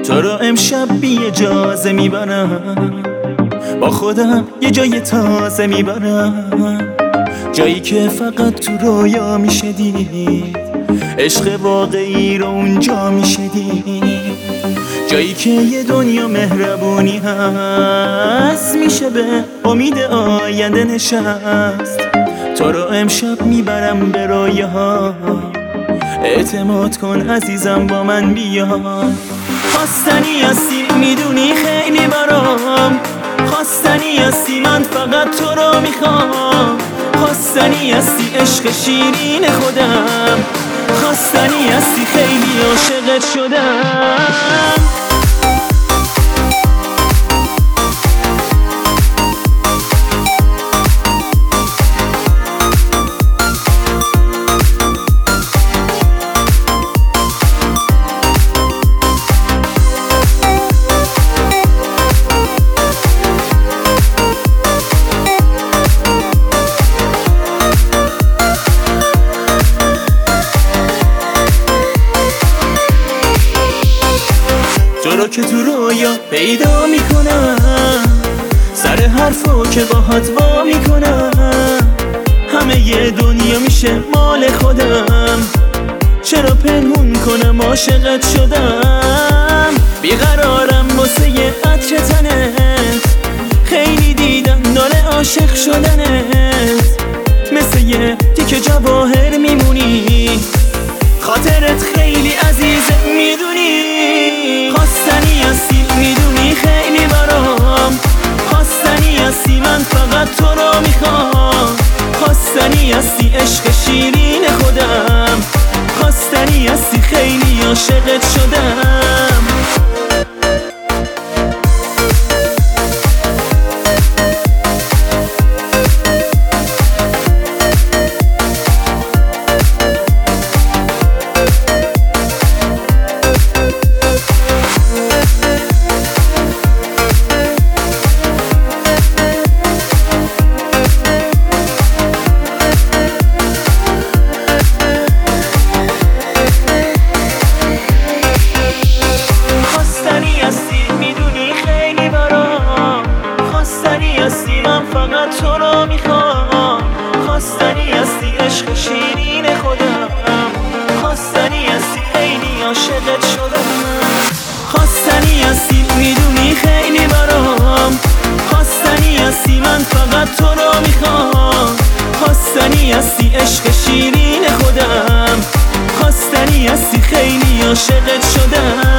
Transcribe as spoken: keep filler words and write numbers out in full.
تو رو امشب بی اجازه میبرم، با خودم یه جای تازه میبرم، جایی که فقط تو رویا میشه دید، عشق واقعی رو اونجا میشه دید، جایی که یه دنیا مهربونی هست، میشه به امید آینده نشست. تو رو امشب میبرم به رویه ها، اعتماد کن عزیزم با من بیا. خواستنی هستی میدونی خیلی برام، خواستنی هستی من فقط تو رو میخوام، خواستنی هستی عشق شیرین خودم، خواستنی هستی خیلی عاشقت شدم. تو رو که تو رویا پیدا میکنم، سر حرفو که باهات وا میکنم، همه یه دنیا میشه مال خودم، چرا پنهون کنم عاشقت شدم. بیقرارم واسه یه عطر تنت، خیلی دیدم ناله عاشق شدنت، مثل یه تیکه جواهر میمونی، خاطرت خیلی عزیزه میدونی. خواستنی هستی میدونی خیلی برام، خواستنی هستی من فقط تو رو میخوام، خواستنی هستی عشق شیرین خودم، خواستنی هستی خیلی عاشقت شدم. من فقط تو رو میخوام، خواستنی هستی عشق شیرین خودم، خواستنی هستی خیلی عاشقت شدم. خواستنی هستی میدونی خیلی برام، خواستنی هستی من فقط تو رو میخوام، خواستنی هستی عشق شیرین خودم، خواستنی هستی خیلی عاشقت شدم.